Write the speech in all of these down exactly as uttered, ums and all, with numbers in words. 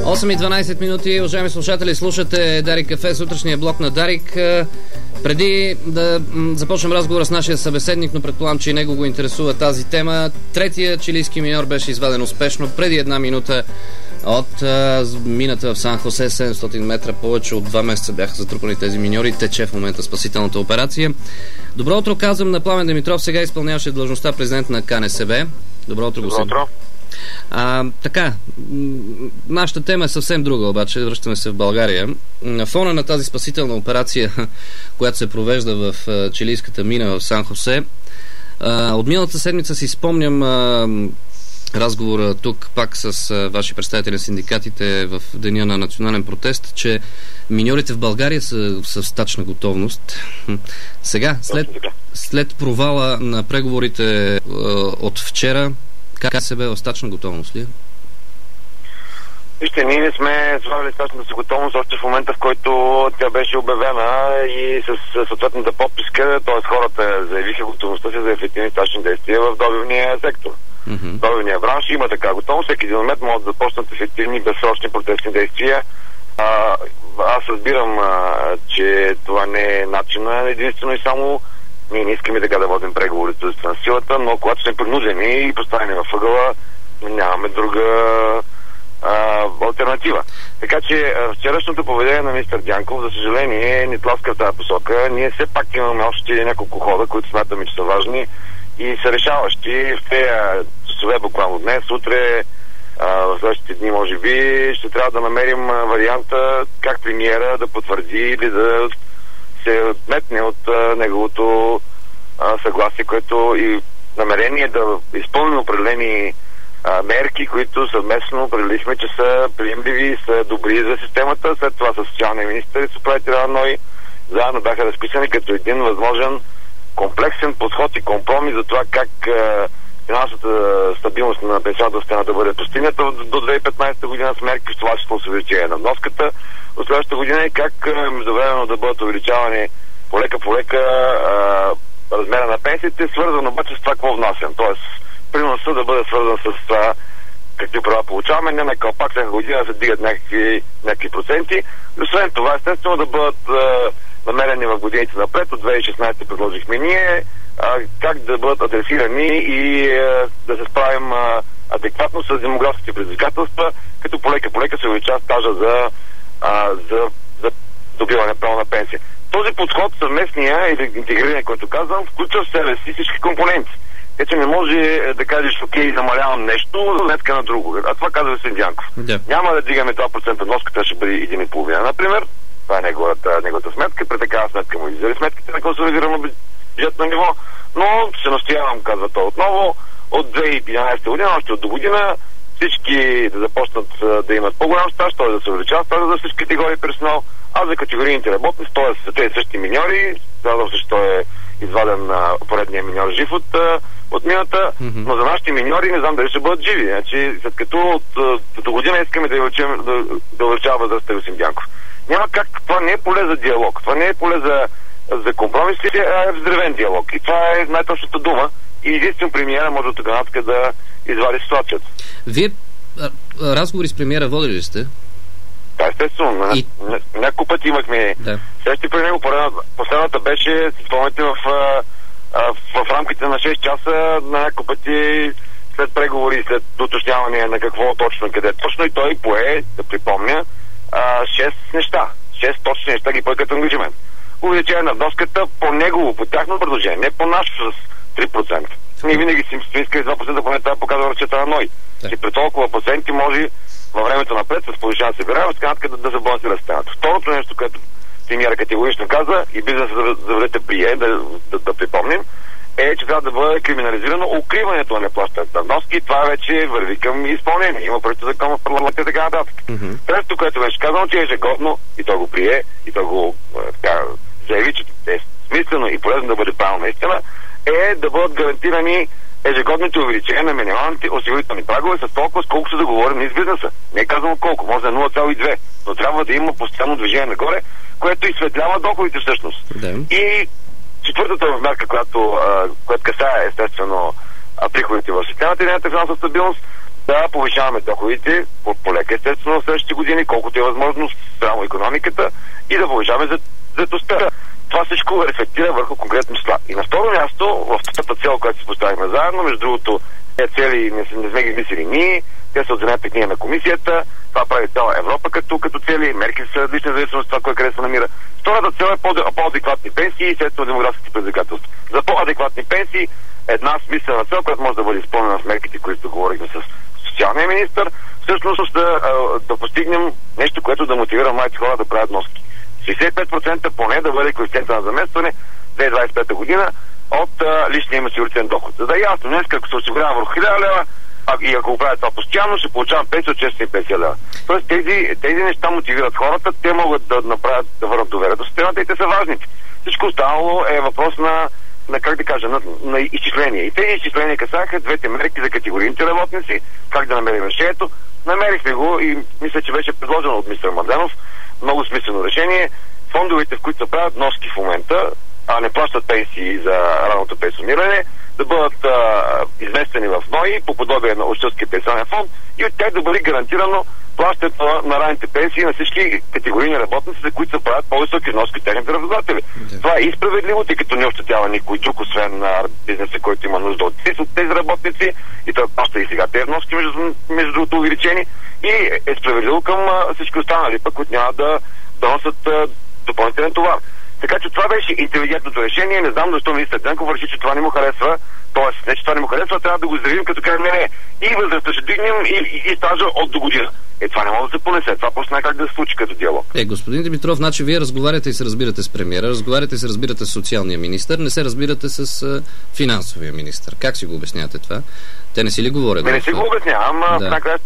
осем и дванайсет минути, уважаеми слушатели, слушате Дарик Кафе, сутрешния блок на Дарик. Преди да започнем разговора с нашия събеседник, но предполагам, че и него го интересува тази тема, третия чилийски миньор беше изваден успешно преди една минута от а, мината в Сан Хосе, седемстотин метра. Повече от два месеца бяха затрупани тези миньори. Тече в момента спасителната операция. Добро утро, казвам на Пламен Димитров, сега изпълняваше длъжността президент на КНСБ. Добро утро, Добро утро. А, така, нашата тема е съвсем друга, обаче връщаме се в България. На фона на тази спасителна операция, която се провежда в чилийската мина в Сан Хосе, а, от миналата седмица си спомням а, разговора тук пак с а, ваши представители на синдикатите в деня на национален протест, че миньорите в България са, са в стачна готовност. Сега, след, след провала на преговорите а, от вчера, КСБ в стачна готовност ли? Вижте, ние не сме слагали стачната си готовност още в момента, в който тя беше обявена и с съответната подписка, т.е. хората заявиха готовността си за ефективни стачни действия в добивния сектор. Mm-hmm. Добивния бранш има така готовност, всеки един момент могат да започнат ефективни безсрочни протестни действия. А, аз разбирам, а, че това не е начина единствено и само. Ние не искаме така да водим преговори с на силата, но когато сме принудени и поставени във ъгъла, нямаме друга а, алтернатива. Така че а, вчерашното поведение на министър Дянков, за съжаление, ни тласка в тази посока. Ние все пак имаме още няколко хода, които смятаме, че са важни и са решаващи. В тези часове буквално днес, утре, а, в следващите дни, може би, ще трябва да намерим варианта как премиера да потвърди или да се отметне от а, неговото а, съгласие, което и намерение да изпълним определени а, мерки, които съвместно определихме, че са приемливи и са добри за системата. След това със социалния министър и с управителя на НОИ заедно бяха разписани като един възможен комплексен подход и компромис за това как а, финансовата стабилност на пенсионната система да бъде постигната до две хиляди и петнайсета година с мерки, в това число с увеличение на вноската от следващата година и как междувременно да бъдат увеличавани полека-полека размера на пенсиите, свързано обаче с това какво внасям. Тоест, приноса да бъде свързан с това какви права получаваме, не на кълпак всяка година да се дигат някакви, някакви проценти. Освен това, естествено, да бъдат а, намерени в годините напред. От две хиляди и шестнайсета предложихме ние а, как да бъдат адресирани и а, да се справим а, адекватно с демографските предизвикателства, като полека-полека се увеличава стажа за А, за, за добиване право на пенсия. Този подход, съвместния или интегриране, който казвам, включва в себе си всички компоненти. Така че не може да кажеш, окей, намалявам нещо за сметка на друго. А това казва Васил Дянков. Yeah. Няма да дигаме два процента вноската, ще бъде един и половина, например. Това е неговата, неговата сметка. При такава сметка му иззели сметките на консолидирано бюджетно ниво. Но се настоявам, казва той отново, от две хиляди и единайсета година, още от до година, всички да започнат да имат по-голям стаж, т.е. да се увеличава стажа за всички категории персонал, а за категорийните работници, т.е. за тези същи миньори, казвам се, че той е изваден а, поредния миньор жив от, а, от мината, mm-hmm. но за нашите миньори не знам дали ще бъдат живи. Значи, след като от, от до година искаме да увеличаваме да, да увеличава възрастта Васил Дянков. Няма как, това не е поле за диалог, това не е поле за, за компромиси, а е взривен диалог. И това е най-точната дума. И единствено премиера може от тук да извади ситуацията. Вие разговори с премиера водили ли сте? Да, естествено. И... Ня, няколко пъти имахме да. Срещи при него. Последната беше, си спомняте, в, в, в рамките на шест часа, на няколко пъти след преговори, след уточняване на какво точно, къде точно, и той пое, да припомня, шест неща. шест точни неща ги пое като ангажимент. Увеличение на вноската по негово, по тяхно предложение, не по наше с три процента. Ние винаги си искали два процента, поне това показва разчета на НОИ. Да. И при толкова проценти може във времето напред с повишена събираемост да, да се балансира системата. Второто нещо, което премиера категорично каза и бизнесът за, за врата прие, да, да, да припомним, е, че трябва да бъде криминализирано укриването на неплащането на вноски и това вече върви към изпълнение. Има проекто закон в парламента и така нататък. Mm-hmm. Трето, което беше казано, че ежегодно, и то го прие, и то го така, заяви, че е смислено и полезно да бъде правилно наистина, е да бъдат гарантирани ежегодните увеличения на минималните осигурителни прагове с толкова, с колко са договорени с бизнеса. Не е казано колко, може да е нула цяло и две, но трябва да има постоянно движение нагоре, което изсветлява доходите всъщност. Да. И четвъртата мерка, която, която касае естествено приходите в системата и нейната финансова стабилност, да повишаваме доходите по полека естествено в следващите години, колкото е възможно спрямо икономиката и да повишаваме заетостта. Това всичко рефлектира върху конкретно числа. И на второ място, в тази цел, която си поставихме заедно, между другото, тези цели не, не сме ги мислили ние, те са от земята книга на комисията, това прави цяла Европа като, като цели, мерки са различни зависимо от това, кое къде се намира. Втората цел е по- по-адекватни пенсии и следствено демографските предизвикателства. За по-адекватни пенсии една смислена цел, която може да бъде изпълнена с мерките, които говорихме с социалния министър, всъщност да, да постигнем нещо, което да мотивира младите хора да правят вноски. шейсет и пет процента поне да бъде коефициента на заместване две хиляди двадесет и пета година от а, личния им осигурителен доход. За да е ясно, днес ако се осигурява върху хиляда лева, а, и ако го правя това постоянно, ще получавам пенсия от шестстотин и петдесет лева. Тоест тези, тези неща мотивират хората, те могат да направят, да върнат доверието в системата и те са важните. Всичко останало е въпрос на, на как да кажа, на, на изчисления. И тези изчисления касаха двете мерки за категорийните работници, как да намерим решението. Намерихме го и мисля, че беше предложено от мистер Младенов. Много смислено решение. Фондовете, в които се правят вноски в момента, а не плащат пенсии за ранното пенсиониране, да бъдат а, изместени в НОИ по подобие на Общинския пенсионен фонд и от тях да бъде гарантирано плащането на, на ранните пенсии на всички категорийни работници, за които се правят по-високи вноски техните работодатели. Да. Това е и справедливо, тъй като не ощетява никой друг, освен на бизнеса, който има нужда от тези работници и той плаща и сега тези вноски, между, между другото увеличени, и е справедливо към а, всички останали, пък, които няма да, да носят а, допълнителен товар. Така че това беше интелигентното решение. Не знам защо министър Денков реши, че това не му харесва. Тоест, не че това не му харесва, трябва да го заявим като кажем, не, не, и възрастта ще дигнем и, и, и стажа от до година. Е, това не може да се понесе. Това просто не е как да се случи като диалог. Е, господин Димитров, значи вие разговаряте и се разбирате с премиера, разговаряте и се разбирате с социалния министър, не се разбирате с а, финансовия министър. Как си го обяснявате това? Те не си ли говорят? Не, не си го обяснявам. Да. Накрая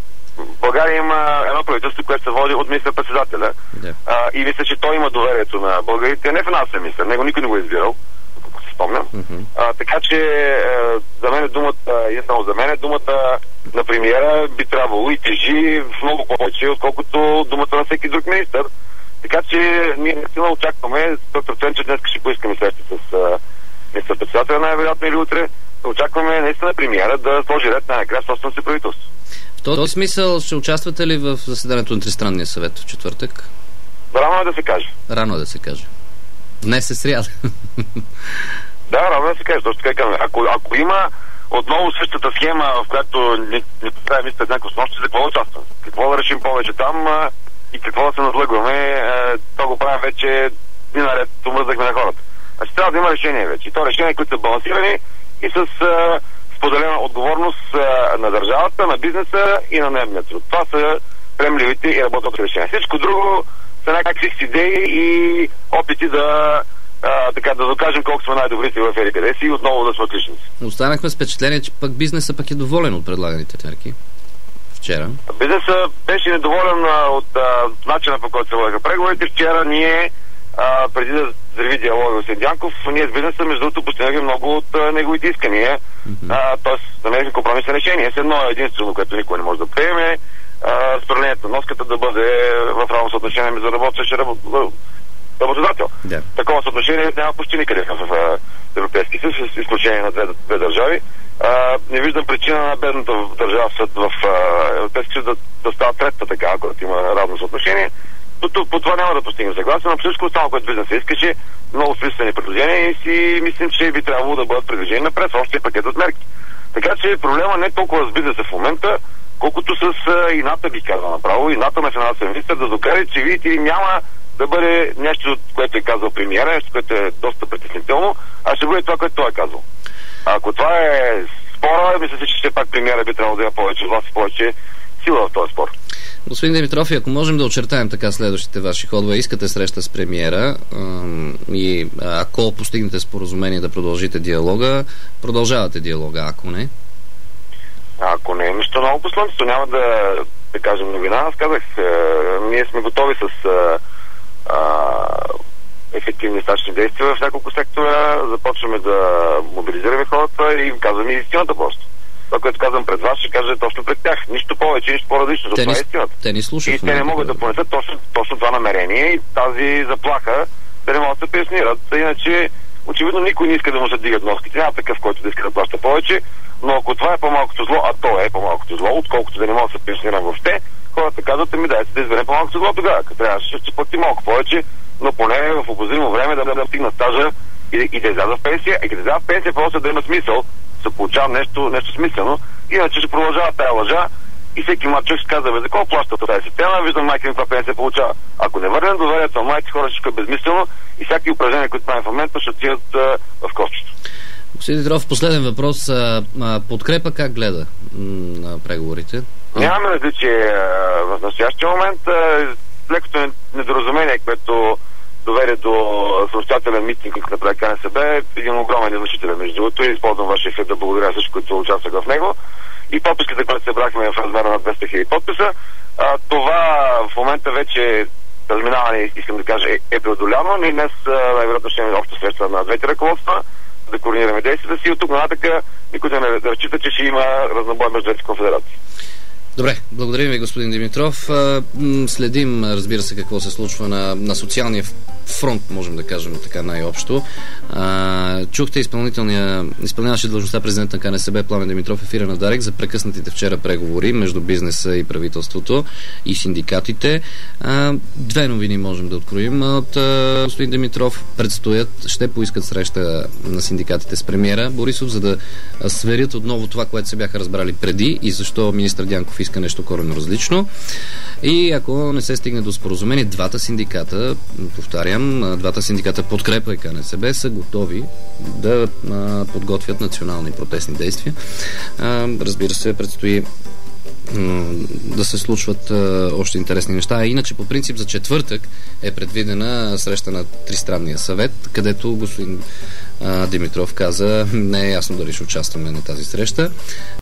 в България има едно правителство, което се води от министър-председателя. Да. А, и мисля, че той има доверието на българите. Не финансовия министър, него никой не го е избирал, ако се спомням. Uh-huh. А, така че а, за мен е думата, и само за мен е думата на премиера би трябвало и тежи в много повече, отколкото думата на всеки друг министър. Така че ние наистина очакваме, сто процента, че днес ще поискаме среща с министър-председателя най-вероятно или утре, очакваме наистина премиера да сложи ред най-накрая собственото си правителство. В този смисъл ще участвате ли в заседанието на Тристранния съвет в четвъртък? Рано е да се каже. Рано е да се каже. Днес е сряда. Да, рано е да се каже. Точно така. Ако, ако има отново същата схема, в която ни, ни поставя мистер Денков с нощи, за какво да участваме? Какво да решим повече там а, и какво да се надлъгваме? А, то го правим вече дни наред, омръзнахме на хората. Значи трябва да има решение вече. И то решение, които са балансирани и с а, споделена отговорност а, на държавата, на бизнеса и на наемния труд. Това са приемливите и работното решения. Всичко друго са някакви си идеи и опити да а, така да докажем колко сме най-добрите в ели къде си и отново да сме отличници. Останахме с впечатление, че пък бизнеса пък е доволен от предлаганите мерки. Вчера. Бизнесът беше недоволен а, от а, начина, по който се водеха преговорите. Вчера ние а, преди да взриви диалога с Дянков, ние с бизнеса, между другото, постигнахме много от а, неговите искания. Mm-hmm. Тоест, намерихме компромисни решения. С едно единствено, което никой не може да приеме, разпределението на носката да бъде в равно съотношение между работещ и работодател. Yeah. Такова съотношение няма почти никъде в, в, в Европейския съюз, с изключение на две, две държави. А, не виждам причина на бедната държава в, в Европейския съюз да, да става третата така, когато има равно съотношение. По, по това няма да постигнем съгласие, но всичко останало, което бизнесът искаше, много смислени предложения и си мислим, че би трябвало да бъдат предвижени напред в общия пакет от мерки. Така че проблема не е толкова с бизнеса в момента, колкото с ината, би казал направо, ината на финансовия министър да докаже, че видите ли няма да бъде нещо, което е казал премиера, нещо, което е доста притеснително, а ще бъде това, което той е казал. А ако това е спора, мисля, че все пак премиера би трябвало да има повече власт и повече сила в този спор. Господин Димитров, ако можем да очертаем така следващите ваши ходове, искате среща с премиера и ако постигнете споразумение да продължите диалога, продължавате диалога, ако не? Ако не е нищо ново по слънцето, няма да, да кажем новина. Аз казах, е, ние сме готови с е, е, ефективни стачни действия в няколко сектора, започваме да мобилизираме хората и им казваме истината просто. Това, което казвам пред вас, ще кажа точно пред тях. Нищо повече, нищо по-различно. Те, това ни, е истината. Те ни слушат. И те не могат да понесат точно, точно това намерение и тази заплаха да не могат да се пенсионират. Иначе Очевидно никой не иска да му се дигат вноските, няма такъв, който да иска да плаща повече, но ако това е по-малкото зло, а то е по-малкото зло, отколкото да не мога да се пенсионирам въобще, хората казват, ми дайте да изберем по-малкото зло тогава, като трябваше ще плати малко повече, но поне в обозримо време да, да, да стигна стажа и, и да изляза в пенсия, и като изляза в пенсия, просто да има смисъл, да получавам нещо, нещо смислено, иначе ще продължава тая лъжа и всеки млад човек ще казва, бе, за какво плаща тази система, виждам майка ми каква пенсия получава. Ако не върнем доверието на младите хора, ще е безмислено и всяки упражнения, които правим в момента, ще отидат в кошчето. Господин Димитров, последен въпрос. А, а, подкрепа как гледа на преговорите? Нямаме различие в настоящия момент. Лекото недоразумение, което доведе до самостоятелен митинг на проект КНСБ, един огромен излъчителен между другото и използвам вашия ефир да благодаря всички, които участваха в него. И подписката, която събрахме в размера на двеста хиляди подписа, а, това в момента вече разминаване, искам да кажа, е, е преодоляно. Ние днес най-вероятно ще имаме общо среща на двете ръководства, да координираме действията си и от тук нататък никой да не разчита, че ще има разнобой между двете конфедерации. Добре, благодарим ви, господин Димитров. Следим, разбира се, какво се случва на, на социалния фронт, можем да кажем така най-общо. А, чухте изпълнителния, изпълняваше длъжността президент на КНСБ Пламен Димитров, ефира на Дарик за прекъснатите вчера преговори между бизнеса и правителството и синдикатите. А, две новини можем да откроим. От а, господин Димитров предстоят, ще поискат среща на синдикатите с премиера Борисов, за да сверят отново това, което се бяха разбрали преди и защо министър Дянков иска нещо коренно различно. И ако не се стигне до споразумение, двата синдиката, повтарям, двата синдиката Подкрепа и КНСБ са готови да а, подготвят национални протестни действия. А, разбира се, предстои да се случват а, още интересни неща. А иначе, по принцип, за четвъртък е предвидена среща на Тристранния съвет, където господин а, Димитров каза, не е ясно дали ще участваме на тази среща.